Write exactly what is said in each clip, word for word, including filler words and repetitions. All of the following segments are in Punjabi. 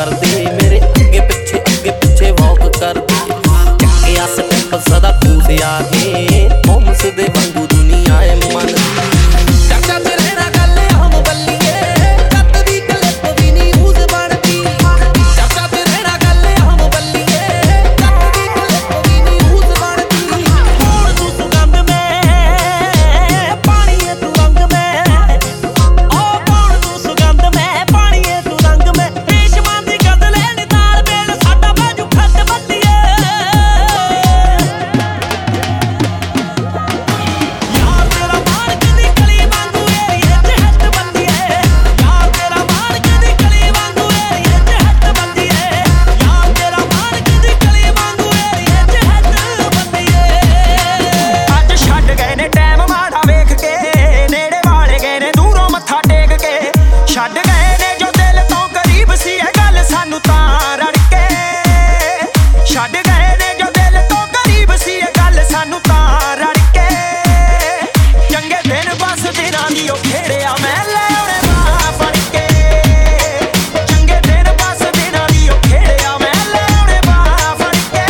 करदे मेरे अगे पिछे अगे पिछे वॉक करदे चक्किया स्टैप सदा खूस आगे होम्स दे वांगू दुनिया है मन चाचा ते रहना गल हम बल्लिए कत दी क्लिप भी नहीं यूज बनदी चाचा ते रहना गल हम बल्लिए कत दी क्लिप भी नहीं यूज बनदी कौन तू सुगंध में पानी है तू रंग में ओ कौन तू सुगंध में पानी है तू रंग में रेशमां दी गजले नी ताल बेल साडा बाजू खट बल्लिए यार तेरा मान कदी कली वांगू एरिए च हट बल्लिए यार तेरा मान कदी कली वांगू एरिए च हट बल्लिए यार तेरा मान कदी कली वांगू एरिए च हट बल्लिए ਅੱਜ ਛੱਡ ਗਏ ਨੇ ਟਾਈਮ ਮਾੜਾ ਵੇਖ ਕੇ ਨੇੜੇ ਵਾਲੇ ਗਏ ਨੇ ਦੂਰੋਂ ਮੱਥਾ ਟੇਕ ਕੇ ਛੱਡ ਗਏ ਨੇ ਜੋ ਦਿਲ ਤੋਂ ਕਰੀਬ ਸੀ ਇਹ ਗੱਲ ਸਾਨੂੰ ਤਾਂ ਰੜ ਕੇ ਛੱਡ ਗਏ ਨੇ ਜੋ ਦਿਲ ਤੋਂ ਕਰੀਬ ਸੀ ਇਹ ਗੱਲ ਸਾਨੂੰ ਤਾਂ ਰੜ ਕੇ ਚੰਗੇ ਦਿਨ ਬਸ ਦਿਨਾਂ ਦੀ ਉਹ ਖੇੜਿਆ ਮੈਂ ਲੈ ਆਉਣੇ ਬਾਹ ਫੜ ਕੇ ਚੰਗੇ ਦਿਨ ਬਸ ਦਿਨਾਂ ਦੀ ਉਹ ਖੇੜਿਆ ਮੈਂ ਲੈ ਆਉਣੇ ਬਾਹ ਫੜ ਕੇ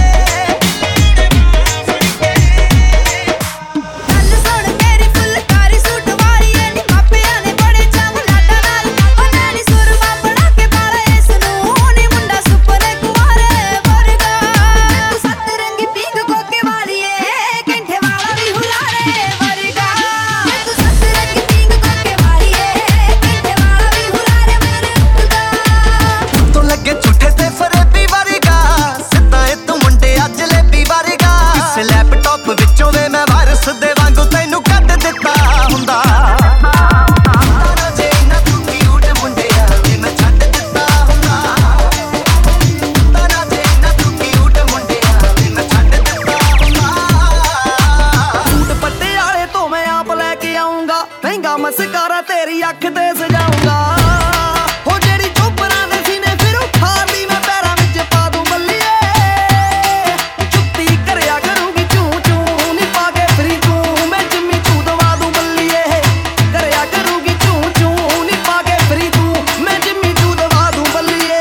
ਗੱਲ ਸੁਣ ਮੇਰੀ ਫੁਲਕਾਰੀ ਸੂਟ ਵਾਲੀਏ ਨੀ ਮਾਪਿਆਂ ਨੇ ਬੜੇ ਚਾਵ ਲਾਡਾ ਨਾਲ ਉਹਨਾਂ ਨੇ ਸੁਰਮਾ ਬਣਾ ਕੇ ਪਾਲਾ ਇਸ ਨੂੰ ਨੀ ਮੁੰਡਾ ਸੁਪਨੇ ਕੁਵਾਰੇ ਵਰਗਾ ਤੂੰ ਸੱਤ ਰੰਗੀ ਪੀਂਗ ਕੋਕੇ ਵਾਲੀਏ ਕੈਂਠੇ ਵਾਲਾ ਵੀ ਹੁਲਾਰੇ ਵਰਗਾ ਤੂੰ ਸੱਤ ਰੰਗੀ ਪੀਂਗ ਕੋਕੇ ਵਾਲੀਏ ਕੈਂਠੇ ਵਾਲਾ ਵੀ ਹੁਲਾਰੇ ਵਰਗਾ ਤੋਂ ਲੱਗੇ ਝੂਠੇ ਤੇ ਫਰੇਬੀ ਵਰਗਾ ਸਿੱਧਾ ਏ ਤੂੰ ਮੁੰਡਿਆ ਜਲੇਬੀ ਵਰਗਾ ਇਸ ਲੈਪਟਾਪ ਵਿੱਚੋਂ ਵੇ ਮੈਂ ਵਾਇਰਸ ਦੇ ਵਾਂਗੂ ਤੈਨੂੰ ਕੱਢ ਦਿੱਤਾ ਹੁੰਦਾ ਤਾਰਾ ਜੇ ਨਾ ਤੂੰ ਕਿਊਟ ਮੁੰਡਿਆ ਵੇ ਮੈਂ ਛੱਡ ਦਿੱਤਾ ਹੁੰਦਾ ਤਾਰਾ ਜੇ ਨਾ ਤੂੰ ਕਿਊਟ ਮੁੰਡਿਆ ਵੇ ਮੈਂ ਛੱਡ ਦਿੱਤਾ ਹੁੰਦਾ ਸੂਟ ਪੱਟੇ ਵਾਲੇ ਤੋਂ ਮੈਂ ਆਪ ਲੈ ਕੇ ਆਉਂਗਾ ਮਹਿੰਗਾ ਮਸਕਾਰਾ ਤੇਰੀ ਅੱਖ ਤੇ ਸਜਾਉਂਗਾ ਹੋ ਜਿਹੜੀ ਚੋਪਰਾਂ ਦੇ ਸੀਨੇ ਫਿਰ ਉਖਾੜਦੀ ਮੈਂ ਪੈਰਾਂ ਵਿੱਚ ਪਾ ਦੂੰ ਬੱਲੀਏ ਜੁੱਤੀ ਕਰਿਆ ਕਰੂਗੀ ਚੂੰ ਚੂੰ ਨੀ ਪਾ ਕੇ ਫਰੀ ਤੂੰ ਮੈਂ ਜਿੰਮੀ ਚੂ ਦਵਾ ਦੂੰ ਬੱਲੀਏ ਕਰਿਆ ਕਰੂਗੀ ਚੂੰ ਚੂੰ ਨੀ ਪਾ ਕੇ ਫਰੀ ਤੂੰ ਮੈਂ ਜਿੰਮੀ ਚੂ ਦਵਾ ਦੂੰ ਬੱਲੀਏ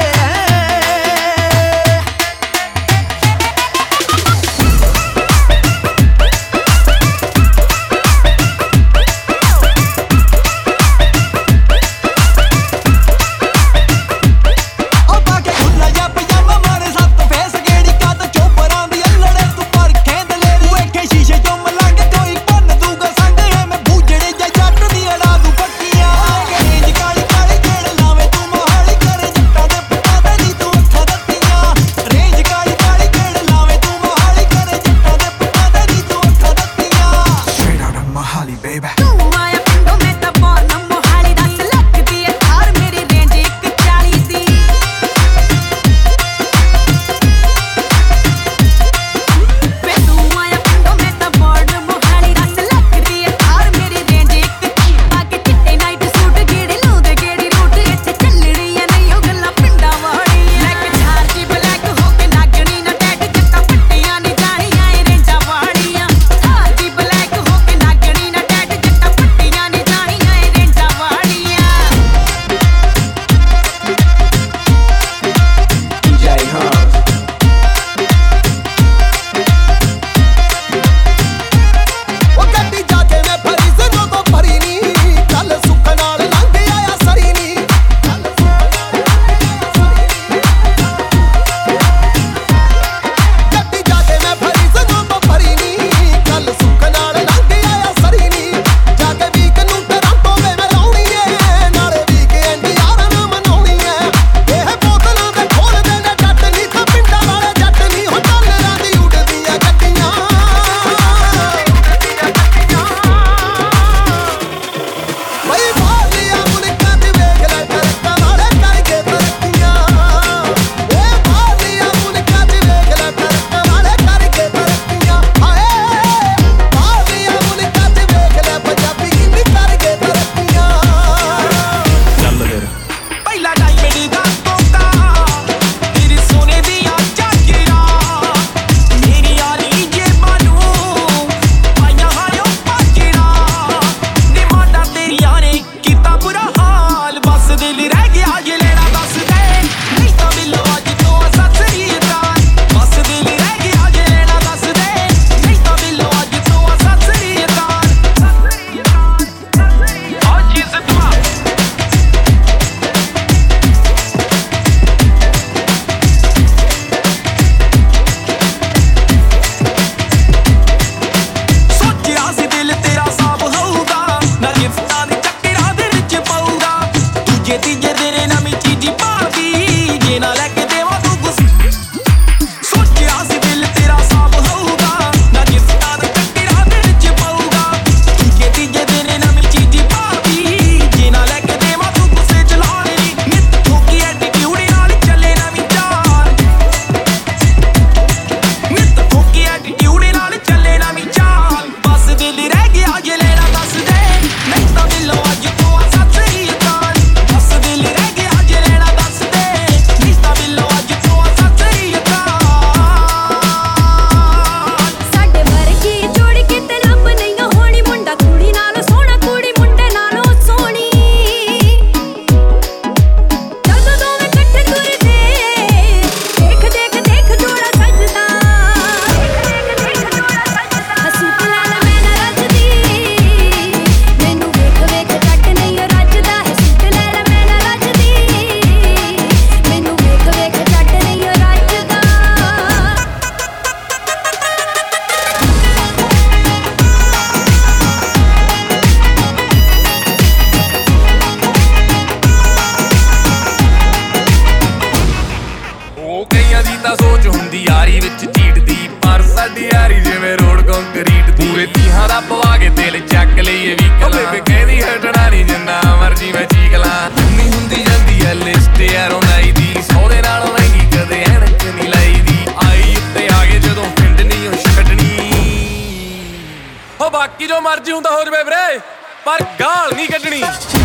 ਜੋ ਮਰਜ਼ੀ ਹੁੰਦਾ ਹੋ ਜਵੇ ਵੀਰੇ ਪਰ ਗਾਲ ਨਹੀਂ ਕੱਢਣੀ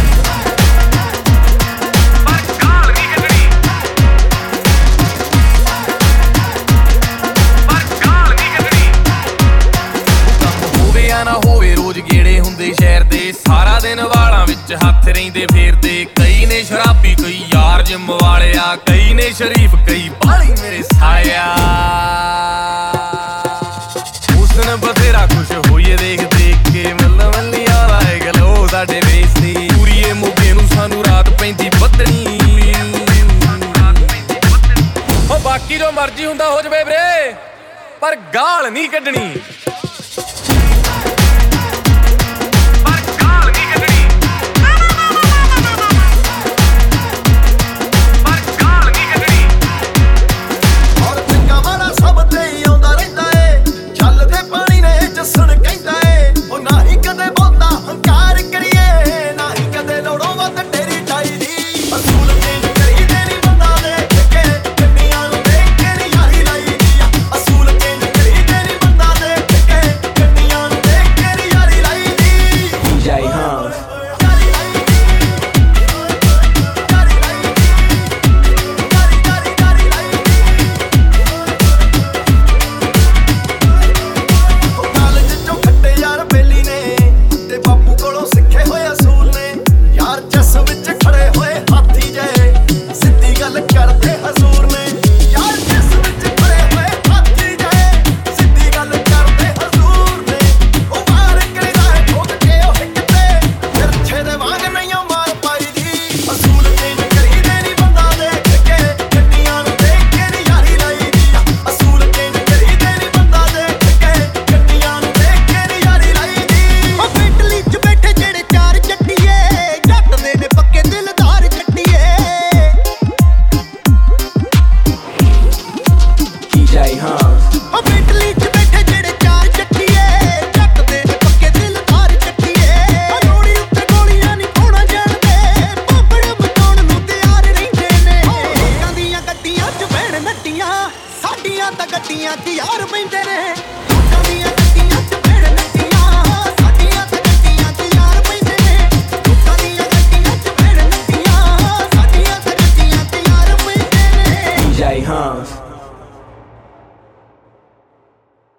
ਨਾ ਹੋਵੇ ਰੋਜ਼ ਗੇੜੇ ਹੁੰਦੇ ਸ਼ਹਿਰ ਦੇ ਸਾਰਾ ਦਿਨ ਵਾਲਾਂ ਵਿੱਚ ਹੱਥ ਰਹਿੰਦੇ ਫੇਰਦੇ ਕਈ ਨੇ ਸ਼ਰਾਬੀ ਕਈ ਯਾਰ ਜਿੰਮ ਵਾਲਿਆ ਕਈ ਨੇ ਸ਼ਰੀਫ ਕਈ ਬਾਲੀ ਮੇਰੇ ਸਾਇਆ ਹੁਸਨ ਬਥੇਰਾ ਖੁਸ਼ ਹੋਈਏ ਦੇਖ ਦੇਖ ਕੇ ਮੱਲਾ ਮੱਲੀਆਂ ਲਾਏ ਗਲੋ ਸਾਡੇ ਵੇਸ ਤੇ ਪੂਰੀਏ ਮੋਗੇ ਨੂੰ ਸਾਨੂੰ ਰਾਤ ਪੈਂਦੀ ਬੱਦਣੀ ਉਹ ਬਾਕੀ ਜੋ ਮਰਜ਼ੀ ਹੁੰਦਾ ਹੋ ਜਵੇ ਵੀਰੇ ਪਰ ਗਾਲ ਨਹੀਂ ਕੱਢਣੀ